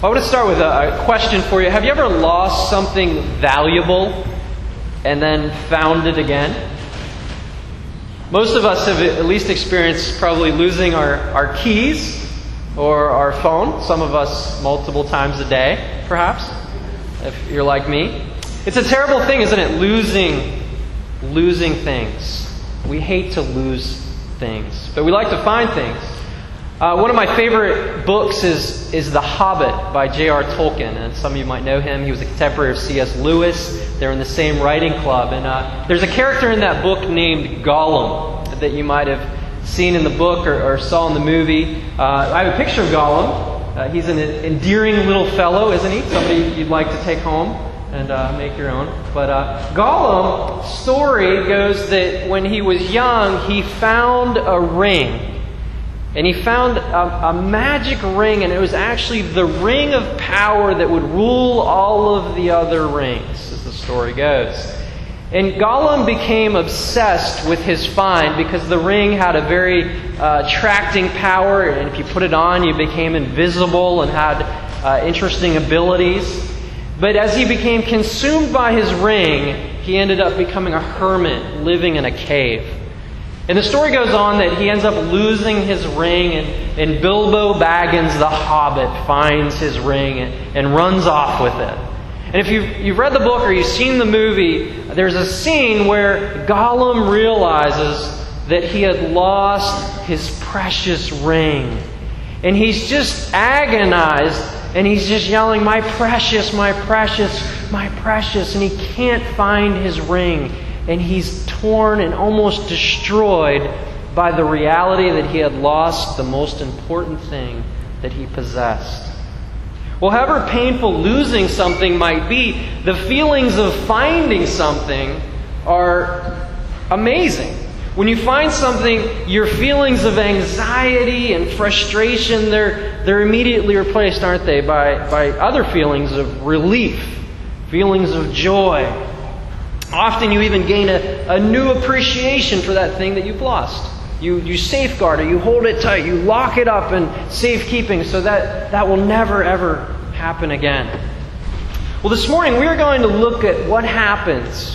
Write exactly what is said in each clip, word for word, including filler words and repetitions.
I want to start with a, a question for you. Have you ever lost something valuable and then found it again? Most of us have at least experienced probably losing our, our keys or our phone. Some of us multiple times a day, perhaps, if you're like me. It's a terrible thing, isn't it? Losing, losing things. We hate to lose things, but we like to find things. Uh, one of my favorite books is is The Hobbit by J R Tolkien, and some of you might know him. He was a contemporary of C S Lewis. They're in the same writing club, and uh, there's a character in that book named Gollum that you might have seen in the book or, or saw in the movie. Uh, I have a picture of Gollum. Uh, he's an endearing little fellow, isn't he? Somebody you'd like to take home and uh, make your own. But uh, Gollum's story goes that when he was young, he found a ring. And he found a, a magic ring, and it was actually the ring of power that would rule all of the other rings, as the story goes. And Gollum became obsessed with his find because the ring had a very uh, attracting power, and if you put it on, you became invisible and had uh, interesting abilities. But as he became consumed by his ring, he ended up becoming a hermit living in a cave. And the story goes on that he ends up losing his ring, and, and Bilbo Baggins, the Hobbit, finds his ring and, and runs off with it. And if you've, you've read the book or you've seen the movie, there's a scene where Gollum realizes that he had lost his precious ring. And he's just agonized, and he's just yelling, "My precious, my precious, my precious," and he can't find his ring. And he's torn and almost destroyed by the reality that he had lost the most important thing that he possessed. Well, however painful losing something might be, the feelings of finding something are amazing. When you find something, your feelings of anxiety and frustration, they're, they're immediately replaced, aren't they, by, by other feelings of relief, feelings of joy. Often you even gain a, a new appreciation for that thing that you've lost. You, you safeguard it, you hold it tight, you lock it up in safekeeping so that that will never, ever happen again. Well, this morning we are going to look at what happens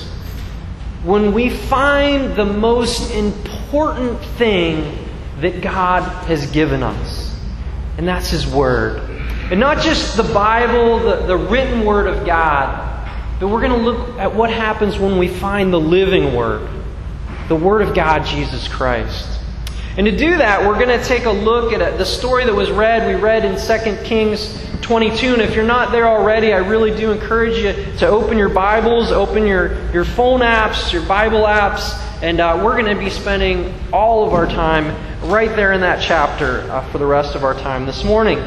when we find the most important thing that God has given us. And that's His Word. And not just the Bible, the, the written Word of God, but we're going to look at what happens when we find the living Word, the Word of God, Jesus Christ. And to do that, we're going to take a look at the story that was read. We read in Second Kings twenty-two. And if you're not there already, I really do encourage you to open your Bibles, open your, your phone apps, your Bible apps. And uh, we're going to be spending all of our time right there in that chapter uh, for the rest of our time this morning.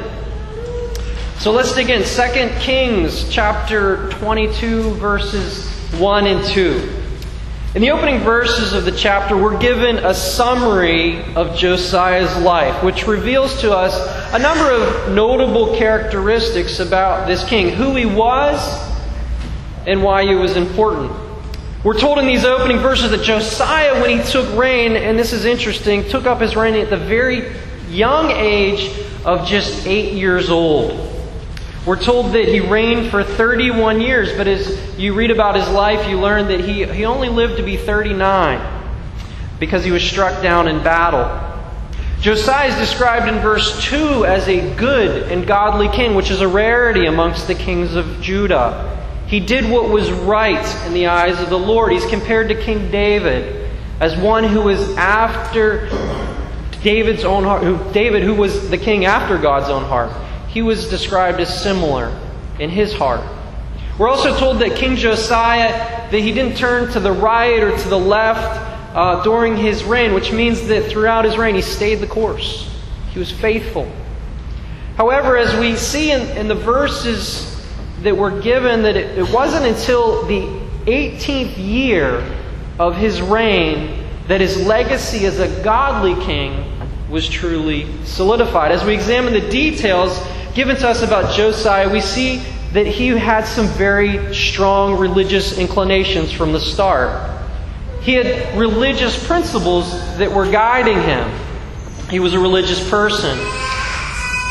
So let's dig in. Second Kings chapter twenty-two, verses one and two. In the opening verses of the chapter, we're given a summary of Josiah's life, which reveals to us a number of notable characteristics about this king, who he was and why he was important. We're told in these opening verses that Josiah, when he took reign, and this is interesting, took up his reign at the very young age of just eight years old. We're told that he reigned for thirty-one years, but as you read about his life, you learn that he, he only lived to be thirty-nine because he was struck down in battle. Josiah is described in verse two as a good and godly king, which is a rarity amongst the kings of Judah. He did what was right in the eyes of the Lord. He's compared to King David as one who was after David's own heart, who, David who was the king after God's own heart. He was described as similar in his heart. We're also told that King Josiah, that he didn't turn to the right or to the left uh, during his reign, which means that throughout his reign he stayed the course. He was faithful. However, as we see in, in the verses that were given, that it, it wasn't until the eighteenth year of his reign that his legacy as a godly king was truly solidified. As we examine the details given to us about Josiah, we see that he had some very strong religious inclinations from the start. He had religious principles that were guiding him. He was a religious person.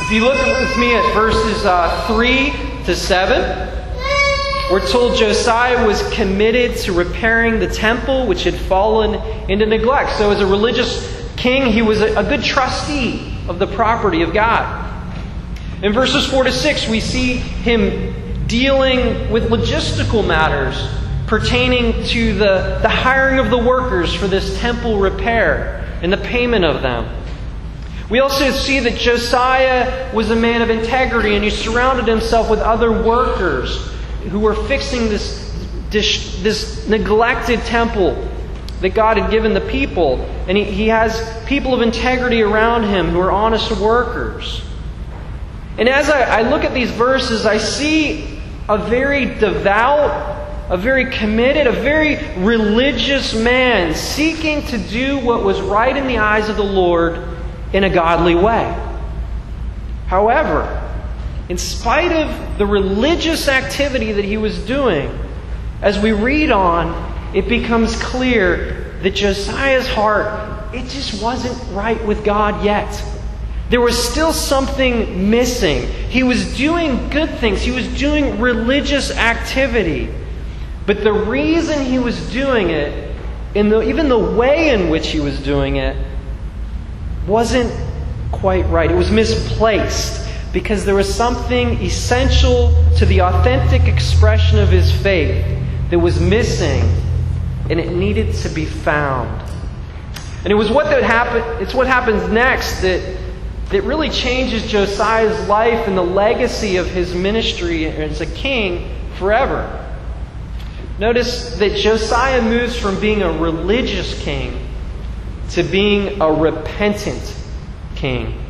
If you look with me at verses uh, three to seven, we're told Josiah was committed to repairing the temple, which had fallen into neglect. So as a religious king, he was a, a good trustee of the property of God. In verses four to six, we see him dealing with logistical matters pertaining to the, the hiring of the workers for this temple repair and the payment of them. We also see that Josiah was a man of integrity, and he surrounded himself with other workers who were fixing this, this, this neglected temple that God had given the people. And he, he has people of integrity around him who are honest workers. And as I, I look at these verses, I see a very devout, a very committed, a very religious man seeking to do what was right in the eyes of the Lord in a godly way. However, in spite of the religious activity that he was doing, as we read on, it becomes clear that Josiah's heart, it just wasn't right with God yet. There was still something missing. He was doing good things. He was doing religious activity. But the reason he was doing it, and the, even the way in which he was doing it, wasn't quite right. It was misplaced. Because there was something essential to the authentic expression of his faith that was missing, and it needed to be found. And it was what that happened. It's what happens next that that really changes Josiah's life and the legacy of his ministry as a king forever. Notice that Josiah moves from being a religious king to being a repentant king.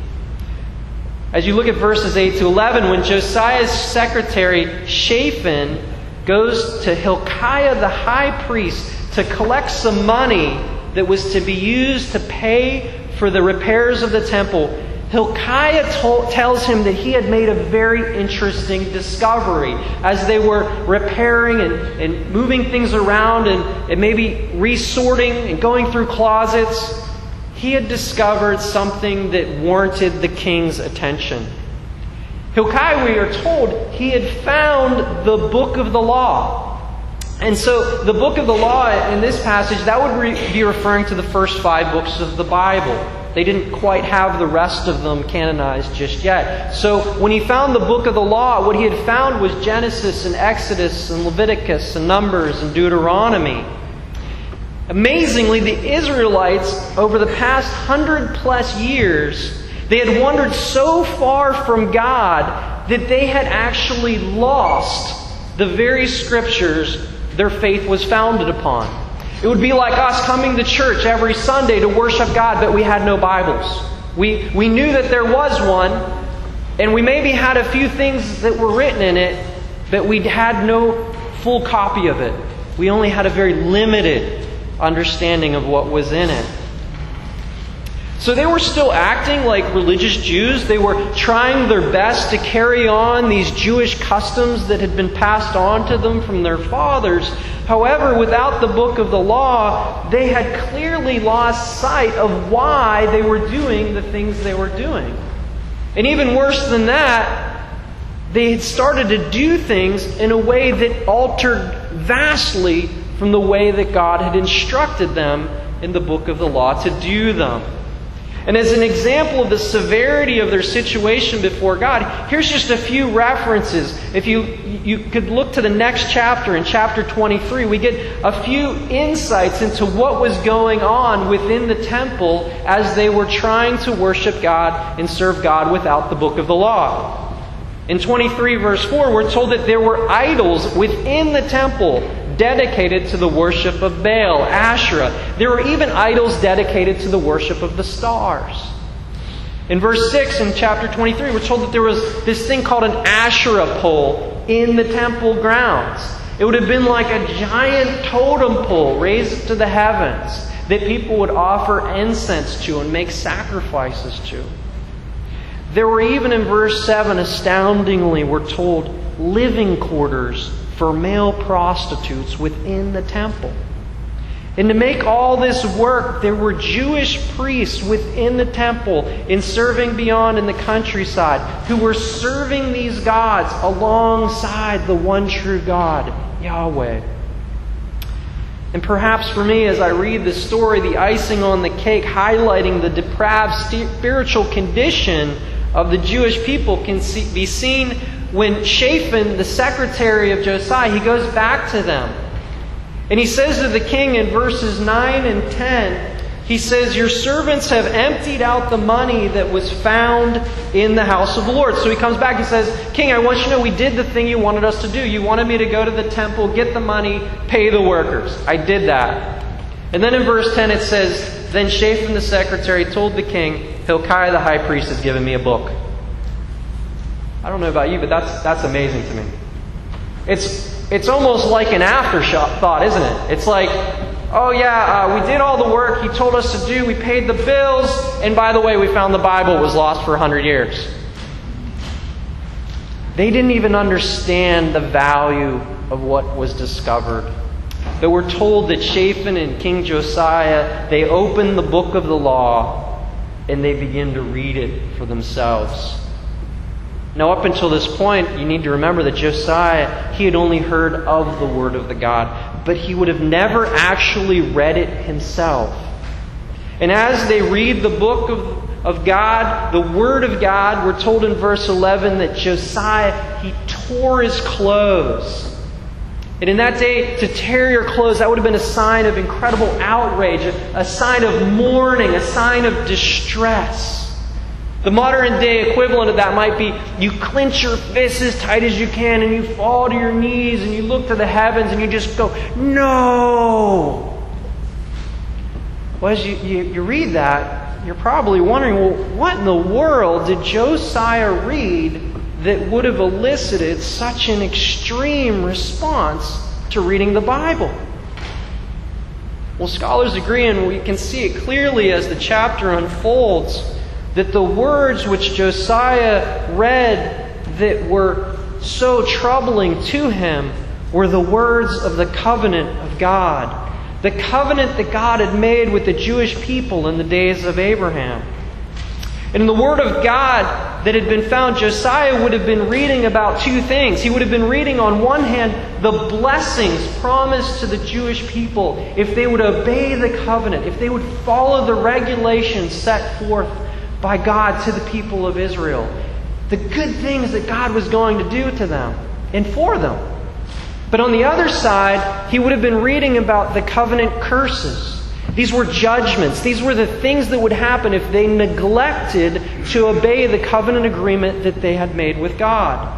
As you look at verses eight to eleven, when Josiah's secretary Shaphan goes to Hilkiah the high priest to collect some money that was to be used to pay for the repairs of the temple, Hilkiah told, tells him that he had made a very interesting discovery. As they were repairing and, and moving things around and, and maybe resorting and going through closets, he had discovered something that warranted the king's attention. Hilkiah, we are told, he had found the book of the law. And so the book of the law in this passage, that would re- be referring to the first five books of the Bible. They didn't quite have the rest of them canonized just yet. So when he found the book of the law, what he had found was Genesis and Exodus and Leviticus and Numbers and Deuteronomy. Amazingly, the Israelites, over the past hundred plus years, they had wandered so far from God that they had actually lost the very scriptures their faith was founded upon. It would be like us coming to church every Sunday to worship God, but we had no Bibles. We, we knew that there was one, and we maybe had a few things that were written in it, but we had no full copy of it. We only had a very limited understanding of what was in it. So they were still acting like religious Jews. They were trying their best to carry on these Jewish customs that had been passed on to them from their fathers. However, without the book of the law, they had clearly lost sight of why they were doing the things they were doing. And even worse than that, they had started to do things in a way that altered vastly from the way that God had instructed them in the book of the law to do them. And as an example of the severity of their situation before God, here's just a few references. If you you could look to the next chapter, in chapter twenty-three, we get a few insights into what was going on within the temple as they were trying to worship God and serve God without the book of the law. In twenty-three verse four, we're told that there were idols within the temple dedicated to the worship of Baal, Asherah. There were even idols dedicated to the worship of the stars. In verse six in chapter twenty-three, we're told that there was this thing called an Asherah pole in the temple grounds. It would have been like a giant totem pole raised to the heavens that people would offer incense to and make sacrifices to. There were even in verse seven, astoundingly, we're told, living quarters for male prostitutes within the temple. And to make all this work, there were Jewish priests within the temple and serving beyond in the countryside who were serving these gods alongside the one true God, Yahweh. And perhaps for me, as I read the story, the icing on the cake highlighting the depraved spiritual condition of the Jewish people can see, be seen when Shaphan, the secretary of Josiah, he goes back to them. And he says to the king in verses nine and ten, he says, "Your servants have emptied out the money that was found in the house of the Lord." So he comes back and says, "King, I want you to know we did the thing you wanted us to do. You wanted me to go to the temple, get the money, pay the workers. I did that." And then in verse ten it says, "Then Shaphan the secretary told the king, Hilkiah the high priest has given me a book." I don't know about you, but that's that's amazing to me. It's it's almost like an afterthought, isn't it? It's like, oh yeah, uh, we did all the work he told us to do. We paid the bills. And by the way, we found the Bible was lost for a hundred years. They didn't even understand the value of what was discovered. But we're told that Shaphan and King Josiah, they open the book of the law and they begin to read it for themselves. Now, up until this point, you need to remember that Josiah, he had only heard of the Word of the God, but he would have never actually read it himself. And as they read the book of, of God, the Word of God, we're told in verse eleven that Josiah, he tore his clothes. And in that day, to tear your clothes, that would have been a sign of incredible outrage, a, a sign of mourning, a sign of distress. The modern day equivalent of that might be you clench your fists as tight as you can and you fall to your knees and you look to the heavens and you just go, "No!" Well, as you, you, you read that, you're probably wondering, well, what in the world did Josiah read that would have elicited such an extreme response to reading the Bible? Well, scholars agree, and we can see it clearly as the chapter unfolds, that the words which Josiah read that were so troubling to him were the words of the covenant of God. The covenant that God had made with the Jewish people in the days of Abraham. And in the Word of God that had been found, Josiah would have been reading about two things. He would have been reading, on one hand, the blessings promised to the Jewish people if they would obey the covenant, if they would follow the regulations set forth by God to the people of Israel. The good things that God was going to do to them and for them. But on the other side, he would have been reading about the covenant curses. These were judgments. These were the things that would happen if they neglected to obey the covenant agreement that they had made with God.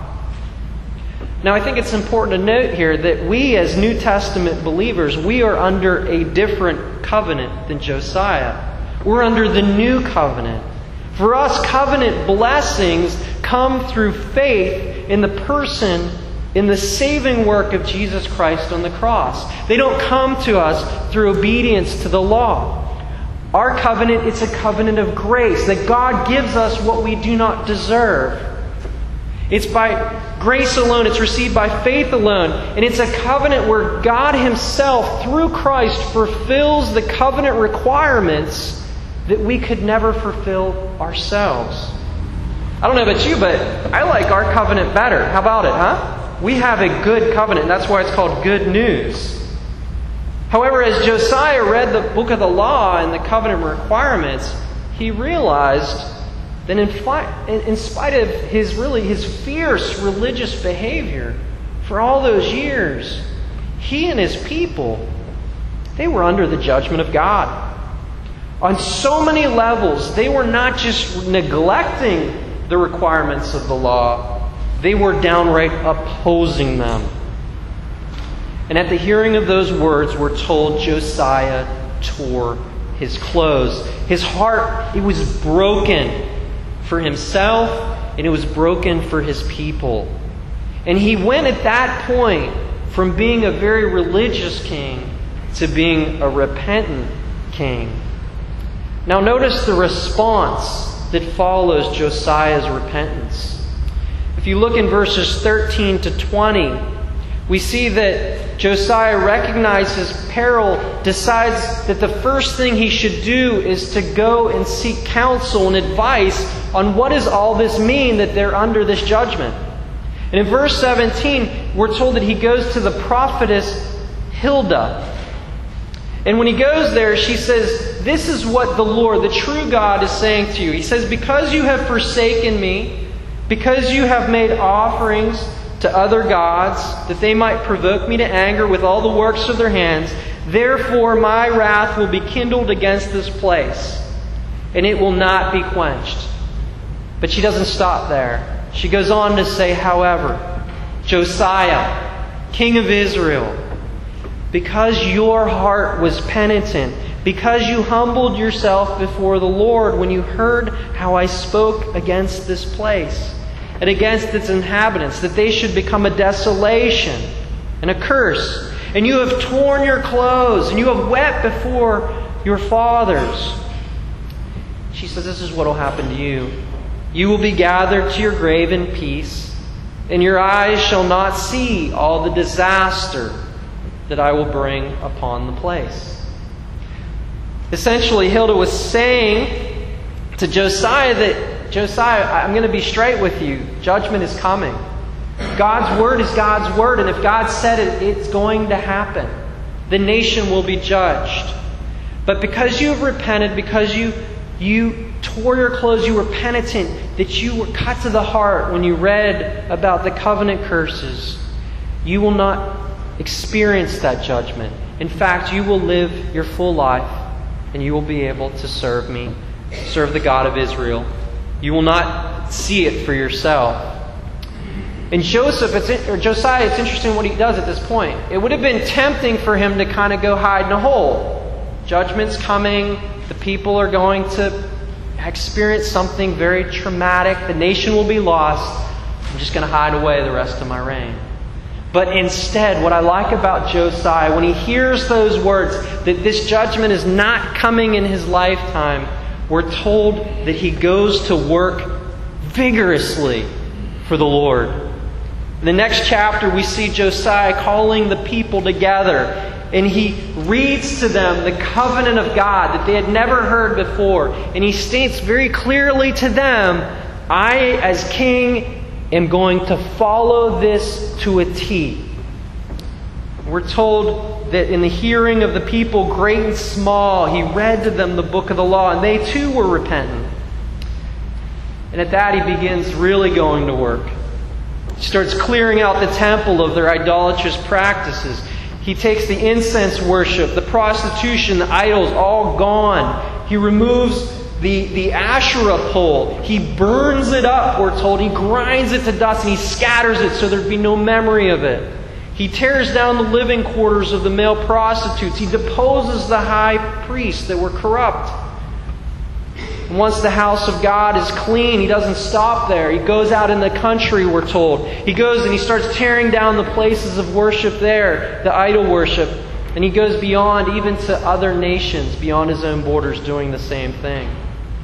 Now, I think it's important to note here that we as New Testament believers, we are under a different covenant than Josiah. We're under the new covenant. For us, covenant blessings come through faith in the person, in the saving work of Jesus Christ on the cross. They don't come to us through obedience to the law. Our covenant, it's a covenant of grace, that God gives us what we do not deserve. It's by grace alone, it's received by faith alone, and it's a covenant where God Himself, through Christ, fulfills the covenant requirements that we could never fulfill ourselves. I don't know about you, but I like our covenant better. How about it, huh? We have a good covenant. That's why it's called good news. However, as Josiah read the book of the law and the covenant requirements, he realized that in, fi- in spite of his really his fierce religious behavior for all those years, he and his people, they were under the judgment of God. On so many levels, they were not just neglecting the requirements of the law, they were downright opposing them. And at the hearing of those words, we're told Josiah tore his clothes. His heart, it was broken for himself, and it was broken for his people. And he went at that point from being a very religious king to being a repentant king. Now notice the response that follows Josiah's repentance. If you look in verses thirteen to twenty, We see that Josiah recognizes peril, decides that the first thing he should do is to go and seek counsel and advice on what does all this mean that they're under this judgment. And in verse seventeen, we're told that he goes to the prophetess Hilda. And when he goes there, she says, this is what the Lord, the true God, is saying to you. He says, because you have forsaken me, because you have made offerings to other gods, that they might provoke me to anger with all the works of their hands, therefore my wrath will be kindled against this place, and it will not be quenched. But she doesn't stop there. She goes on to say, however, Josiah, king of Israel, because your heart was penitent, because you humbled yourself before the Lord when you heard how I spoke against this place and against its inhabitants, that they should become a desolation and a curse. And you have torn your clothes, and you have wept before your fathers. She says, this is what will happen to you. You will be gathered to your grave in peace, and your eyes shall not see all the disaster that I will bring upon the place. Essentially, Hilda was saying to Josiah that, Josiah, I'm going to be straight with you. Judgment is coming. God's word is God's word, and if God said it, it's going to happen. The nation will be judged. But because you have repented, because you you tore your clothes, you were penitent, that you were cut to the heart when you read about the covenant curses, you will not experience that judgment. In fact, you will live your full life, and you will be able to serve me, serve the God of Israel. You will not see it for yourself. And Joseph, it's, or Josiah, it's interesting what he does at this point. It would have been tempting for him to kind of go hide in a hole. Judgment's coming. The people are going to experience something very traumatic. The nation will be lost. I'm just going to hide away the rest of my reign. But instead, what I like about Josiah, when he hears those words, that this judgment is not coming in his lifetime, we're told that he goes to work vigorously for the Lord. In the next chapter, we see Josiah calling the people together, and he reads to them the covenant of God that they had never heard before. And he states very clearly to them, I, as king, am going to follow this to a T. We're told that in the hearing of the people, great and small, he read to them the book of the law, and they too were repentant. And at that, he begins really going to work. He starts clearing out the temple of their idolatrous practices. He takes the incense worship, the prostitution, the idols, all gone. He removes the, the Asherah pole. He burns it up, we're told. He grinds it to dust and he scatters it so there'd be no memory of it. He tears down the living quarters of the male prostitutes. He deposes the high priests that were corrupt. And once the house of God is clean, he doesn't stop there. He goes out in the country, we're told. He goes and he starts tearing down the places of worship there, the idol worship. And he goes beyond, even to other nations, beyond his own borders, doing the same thing.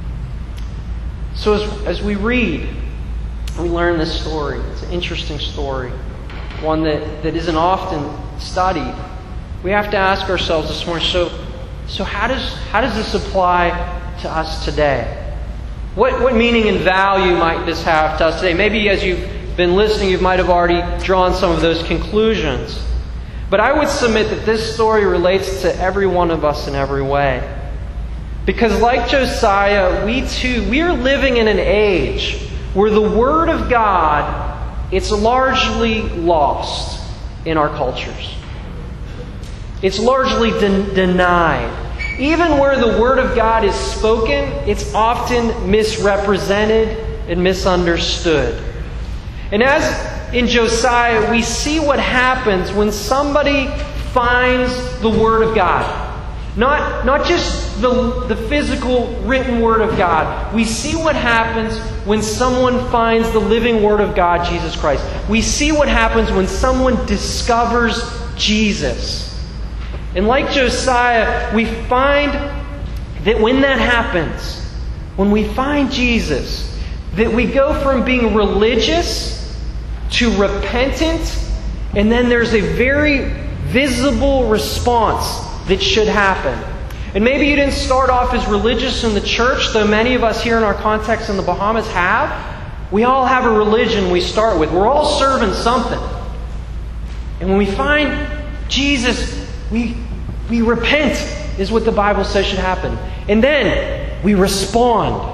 So as, as we read, we learn this story. It's an interesting story. One that, that isn't often studied. We have to ask ourselves this morning, so, so how does how does this apply to us today? What what meaning and value might this have to us today? Maybe as you've been listening, you might have already drawn some of those conclusions. But I would submit that this story relates to every one of us in every way. Because like Josiah, we too, we are living in an age where the Word of God, it's largely lost in our cultures. It's largely de- denied. Even where the Word of God is spoken, it's often misrepresented and misunderstood. And as in Josiah, we see what happens when somebody finds the Word of God. Not, not just the, the physical written Word of God. We see what happens when someone finds the living Word of God, Jesus Christ. We see what happens when someone discovers Jesus. And like Josiah, we find that when that happens, when we find Jesus, that we go from being religious to repentant And then there's a very visible response that should happen. And maybe you didn't start off as religious in the church, though many of us here in our context in the Bahamas have. We all have a religion we start with. We're all serving something. And when we find Jesus, we, we repent, is what the Bible says should happen. And then we respond.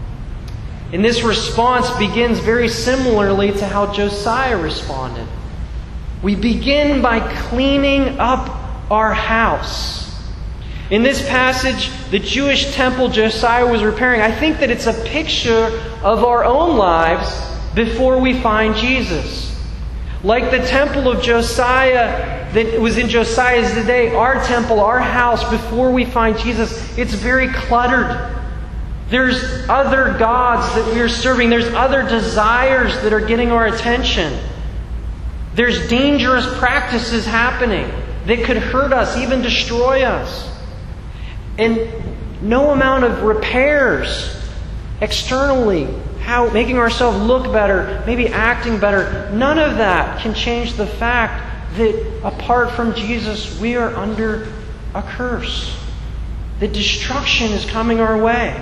And this response begins very similarly to how Josiah responded. We begin by cleaning up our house. In this passage, the Jewish temple Josiah was repairing, I think that it's a picture of our own lives before we find Jesus. Like the temple of Josiah that was in Josiah's day, our temple, our house, before we find Jesus, it's very cluttered. There's other gods that we are serving. There's other desires that are getting our attention. There's dangerous practices happening that could hurt us, even destroy us. And no amount of repairs externally, how making ourselves look better, maybe acting better, none of that can change the fact that apart from Jesus, we are under a curse. That destruction is coming our way.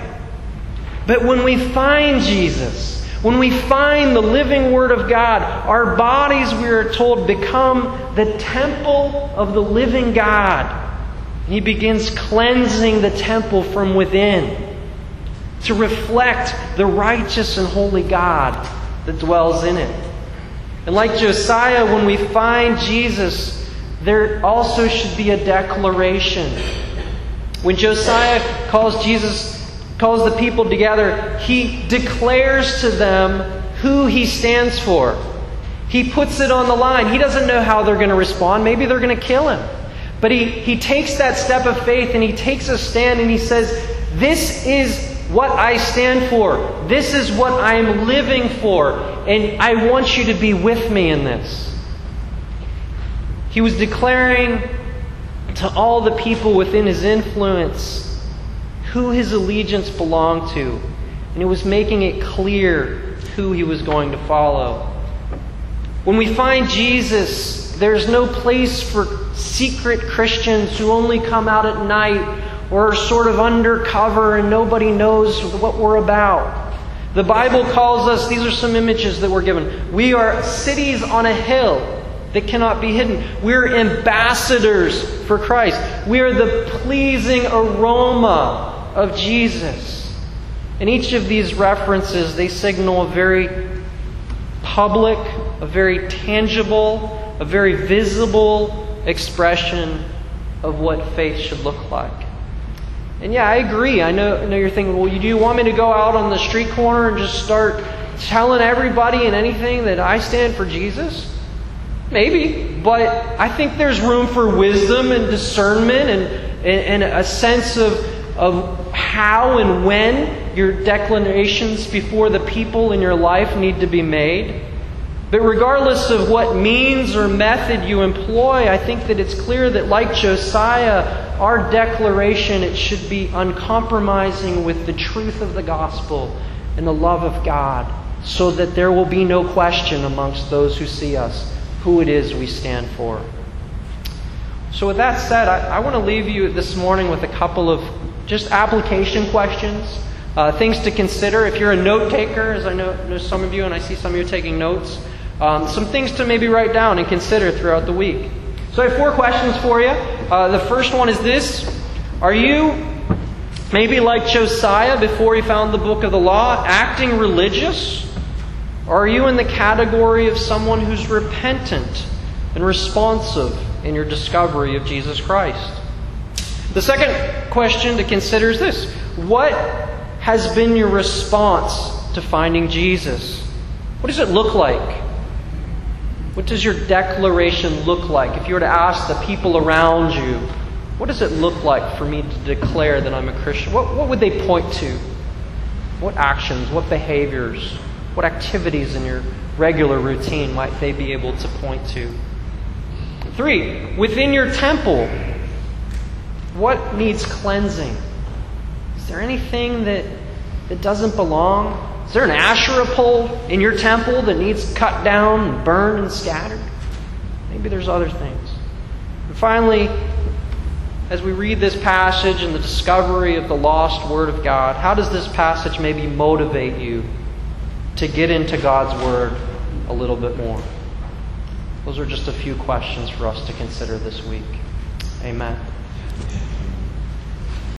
But when we find Jesus, when we find the living Word of God, our bodies, we are told, become the temple of the living God. He begins cleansing the temple from within to reflect the righteous and holy God that dwells in it. And like Josiah, when we find Jesus, there also should be a declaration. When Josiah calls Jesus, calls the people together, he declares to them who he stands for. He puts it on the line. He doesn't know how they're going to respond. Maybe they're going to kill him. But he, he takes that step of faith and he takes a stand and he says, this is what I stand for. This is what I am living for. And I want you to be with me in this. He was declaring to all the people within his influence who his allegiance belonged to. And it was making it clear who he was going to follow. When we find Jesus, there's no place for secret Christians who only come out at night or are sort of undercover and nobody knows what we're about. The Bible calls us, these are some images that we're given. We are cities on a hill that cannot be hidden. We're ambassadors for Christ. We are the pleasing aroma of Jesus. And each of these references, they signal a very public, a very tangible, a very visible expression of what faith should look like. And yeah, I agree. I know, I know you're thinking, well, do you want me to go out on the street corner and just start telling everybody and anything that I stand for Jesus? Maybe. But I think there's room for wisdom and discernment and, and, and a sense of, of how and when your declarations before the people in your life need to be made. But regardless of what means or method you employ, I think that it's clear that like Josiah, our declaration, it should be uncompromising with the truth of the gospel and the love of God, so that there will be no question amongst those who see us who it is we stand for. So with that said, I, I want to leave you this morning with a couple of just application questions, uh, things to consider. If you're a note taker, as I know, know some of you, and I see some of you taking notes, Um, some things to maybe write down and consider throughout the week. So I have four questions for you. Uh, the first one is this. Are you, maybe like Josiah before he found the book of the law, acting religious? Or are you in the category of someone who's repentant and responsive in your discovery of Jesus Christ? The second question to consider is this. What has been your response to finding Jesus? What does it look like? What does your declaration look like? If you were to ask the people around you, what does it look like for me to declare that I'm a Christian? What, what would they point to? What actions, what behaviors, what activities in your regular routine might they be able to point to? Three, within your temple, what needs cleansing? Is there anything that, that doesn't belong? Is there an Asherah pole in your temple that needs cut down and burned and scattered? Maybe there's other things. And finally, as we read this passage and the discovery of the lost Word of God, how does this passage maybe motivate you to get into God's Word a little bit more? Those are just a few questions for us to consider this week. Amen.